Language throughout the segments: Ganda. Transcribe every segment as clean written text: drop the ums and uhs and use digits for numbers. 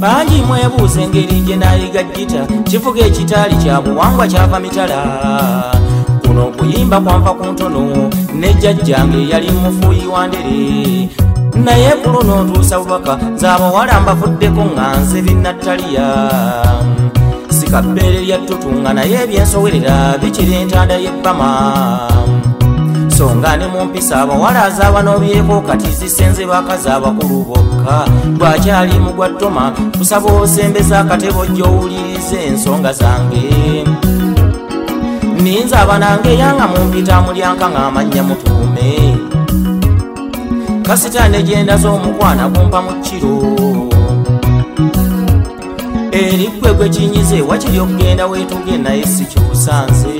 bangi mwebuuza engeri gye nayiga gita kivuga ekitaali kya buwangwa kyava mitala kuno okuyimba kwanva ku ntono ne jjajjange yali mufuuyi wa ndere naye ku luno ntuusa bubaka z'abawala mbavuddeko nga nze binnattaliya sikabbeere lya tutunga naye ebyensowerera bikiri entanda y'ebbama songa ne mu mpisa abawala z'abanobyeko kati zisenze bakazi abakulu bokka bwakyali mu gwa ttoma kusaba osembeza akatebo gy'owulirize ensonga zange ninza abanange yanga mumpita mulyanka ng'amannya mutuume kasita negenda z'omukwana gumpa mu kiro eri ggwe gwe kinyize wakiri okugenda weetuge naye si kibusanze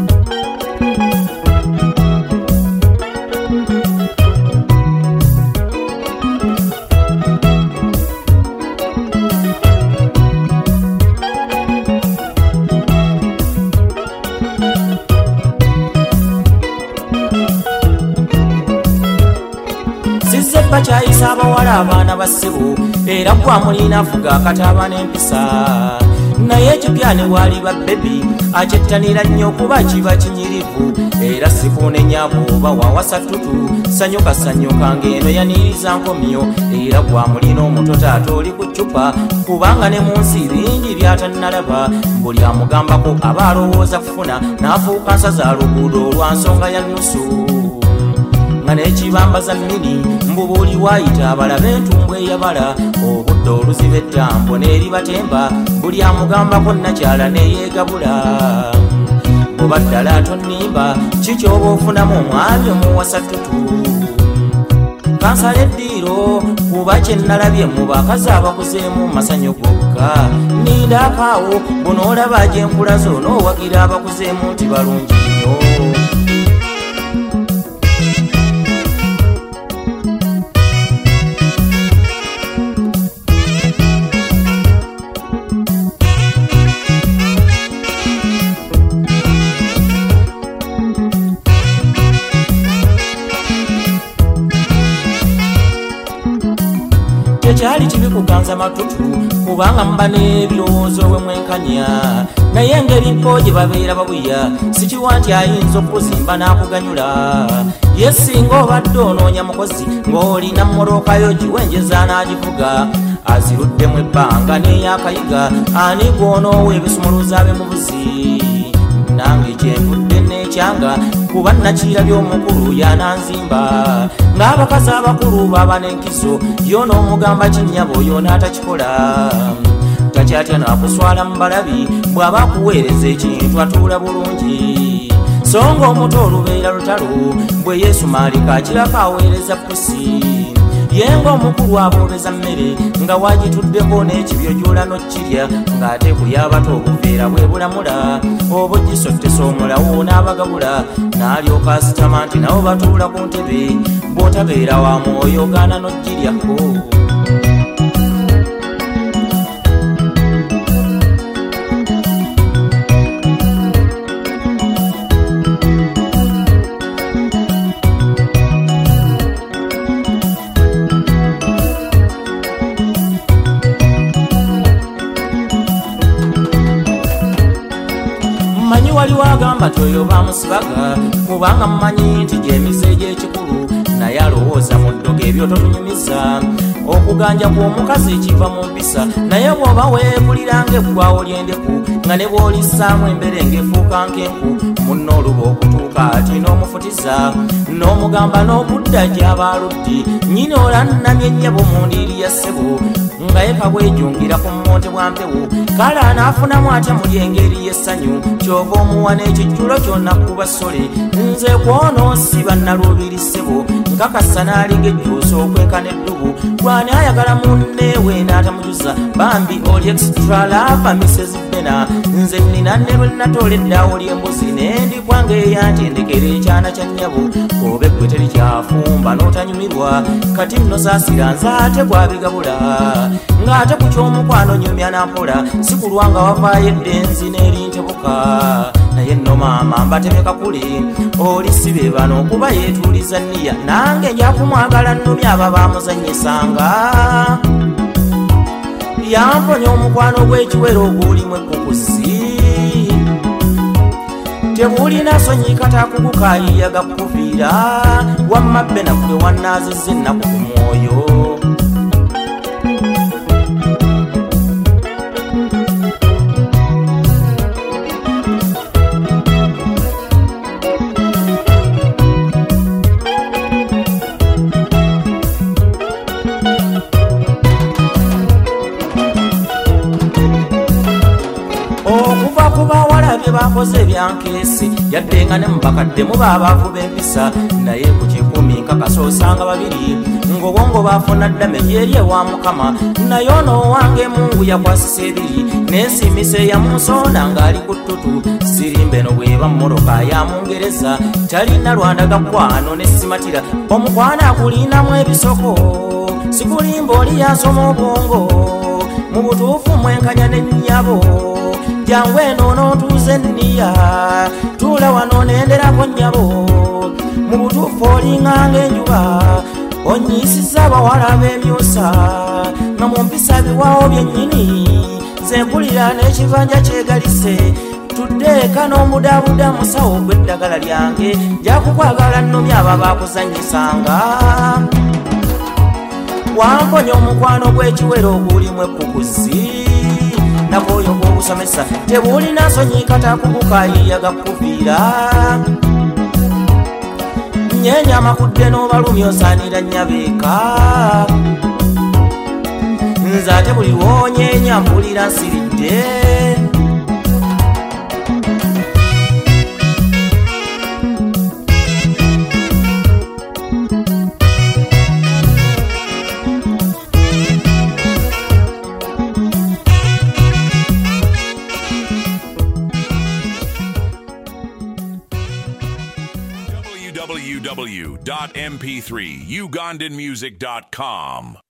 bakyayisa abawala abaana bassebo era gwamulina afuga akataaba n'empisa naye ekipya ne bwali babbebi akyettanira nnyo okuba kiba kinyirivu era sikuunenyaabo oba wawasatutu sanyuka ng'eno yaniriza nkomyo era gwamulina omuto taata oli ku ccupa kubanga ne mu nsi bingi byatannalaba buli amugambako aba alowooza kufuna n'afuuka nsaza luguudo olwa nsonga ya nnusu n'ekibambaza nnini mbubuli waayita abalabe entumbwe eyabala obudde oluziba ettambo n'eribatemba buli amugambako nakyala neyeegabula bw'oba ddala tonnimba kikyoba ofunamu omwami omuwasatutu kansala eddiiro kuba kye nnalabye mu bakazi abakuzeemu masanyu gokka nindakaawo bunoolaba gye nkula zo n'owagira abakuzeemu nti balungi nnyo tekyali kibi kuganza matutu kubanga mba n'ebirowoozo we mwenkanya naye engeri mpo gye babeera babuya sikiwa nti ayinza okuzimba n'akuganyula ye singa obadde onoonya mukozi ng'olina mmolokayo giwenjeza n'agivuga aziruddemu ebbanga n'eyakayiga ani gw'onoowa ebisumuluza be mu buzi nange kyenvudde n'ekyanga kuba nakirabye omukulu yananzimba ng'abakazi abakulu baba n'enkizo yo n'omugamba kinnyabo oyo n'atakikola takyatya n'akuswala mu balabi bw'aba akuweereza ekintu atuula bulungi so ng'omuto olubeera lutalo bwe yeesumaalika akirako aweereza pusi ye ng'omukulu aboobeza mmere nga wagituddeko n'ekibyo gy'ola n'okkirya ng'ate kuyabato obuveera bwe bulamula oba ogisottesa omulawo n'abagabula n'alyoka asitama nti nabo batuula ku ntebe bw'otabeera wa mwoyo gaana n'ogiryako manyi waliwo agamba toyo bamusibaga kubanga mmanyi nti gy'emize gy'ekikulu naye alowooza mu ddogo ebyo totunyumiza okuganja kw'omukazi kiva mu mpisa naye bw'oba weekuliranga eggwawo ly'endeku nga ne bw'olissaamu embere ng'efuuka nk'enku munno oluba okutuuka ati n'omufutiza n'omugamba n'okudda gy'aba aluddi nnyini olannamye ennyabo mu ndiiri ya ssebo nga yeka bwejungira ku mmonte bwa mpewo kale anaafunamu atya muli engeri y'essanyu kyova omuwa n'ekijjulo kyonna kuba ssole nze kwonoosiba nnaluubiri ssebo nkakasa n'alinga ejjuusa okwenkana eddubu gwani ayagala munneewe n'atamujuza bambi oli extra lava Mrs. Bena nze nnina ne lwe natoola eddaawo ly'embuzi n'endikwange eyantendekera ekyana kya nnyabo oba eggwe teri kyafumba n'otanyumirwa kati nno saasira nze ate bw'abigabula ng'ate ku ky'omukwano nyumya nampola si kulwa nga wavaayo eddenzi n'erintebuka naye nno maama mbatemeka kuli oli sibe bano kuba yeetuuliza nniya nange nja kumwagala nnumya aba baamuzannyisanga yamponya omukwano gw'ekiwero ogulimu ekkukusi tebulina sonyi katakugukayiya gakuviira wamma bbe naffe wannaazizza ennaku ku mwoyo okuva ku bawala bye bakoze ebyankeesi yadde nga ne mubakadde muba abaavu b'empisa naye ku kikumi nkakasa osanga babiri ng'obwongo baafuna ddame lyeri ewa mukama naye ono owange mungu yakwasisa ebiri n'ensimisa eyamunsonda ng'ali ku ttutu sirimbe no bweba mmoroka ya mungereza talina lwanda gakwano ne simatira omukwano akulinamu ebisoko sikulimba oli yansoma obwongo mu butuufu mwenkanya n'ennyabo jangu eno n'otuuze nniya tuula wano nenderako nnyabo mu butuufu olinganga enjuba onyiisiza abawala b'emyusa nga mu mpisa biwawo byennyini nze mpulira n'ekibanja kyegalise tuddeeka n'omudaabuda musawo gw'eddagala lyange njakukwagala nnomya aba bakuzannyisanga wamponya omukwano gw'ekiwero ogulimu ekkukusi nabwoyo bw'obusomesa tebulina nsonyi katakugukayiya gakuviira nyeenya amakudde n'obalumi osaanira nnyabeeka nze ate buli lwonyeenya mpulira nsiridde www.mp3ugandanmusic.com